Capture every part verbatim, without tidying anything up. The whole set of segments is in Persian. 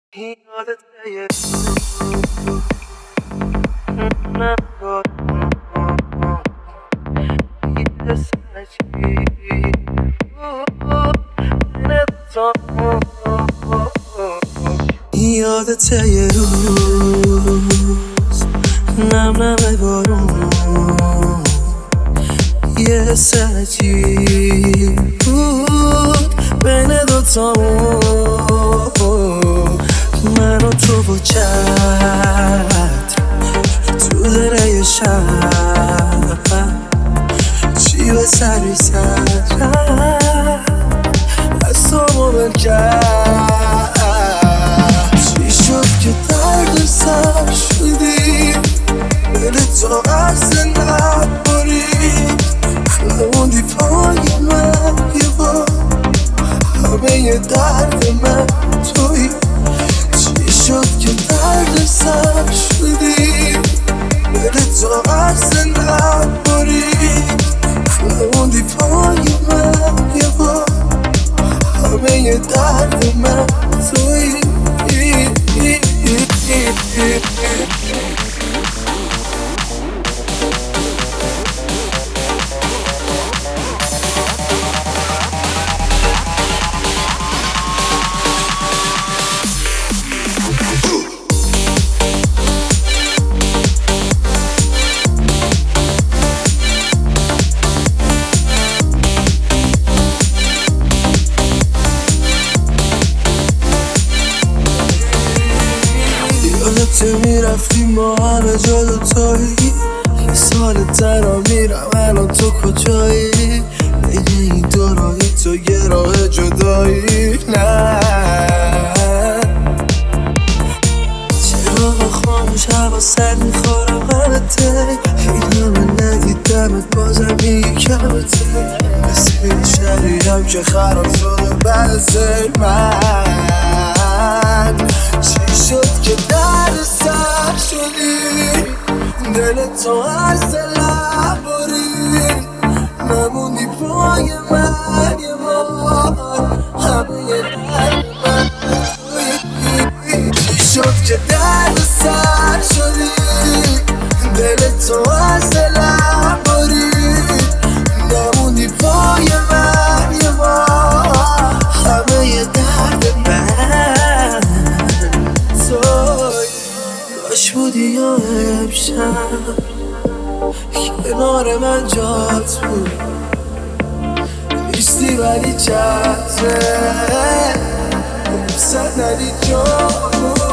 یادت یه نبود یه سرچی یادت یه روز نم نم بارون یه سرچی بود بین دوتامون من و تو با چت تو دره شب چی به سری سر از تو مومن کرد چی شد که درد سر شدی دل تو عرض نبارید نموندی پای من یه بار همه درد من توی چی شد که درد سر شدی دل تو عرض نبارید نموندی پای من یه بار همه درد من توی تو میرفتی ما همه جا دوتایی یه سال تنها میرم الان تو کجایی بگی این دورایی تو یه راه جدایی نه چرا خاموش هوا سر میخورم غلطه این همه ندیدمت بازم میگی کمته مثل این شهریم که خراب شده بعد سر من چی شد که درد سر شدی دل تو از دلم برید نموندی پای من یه بار همه درد من چی شد که درد سر شدی دل تو از دلم برید نموندی پای من یه بار همه درد من کاش بودی یا امشب کنار من جات بود نیستی ولی چطره صندلی جا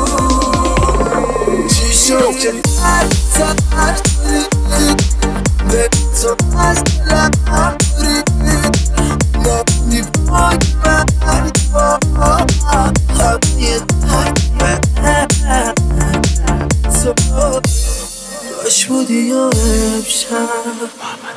بود چی شد که درد سر شدی دل تو از دلم برید نموندی پای من همه درد من کاش بودی یا امشب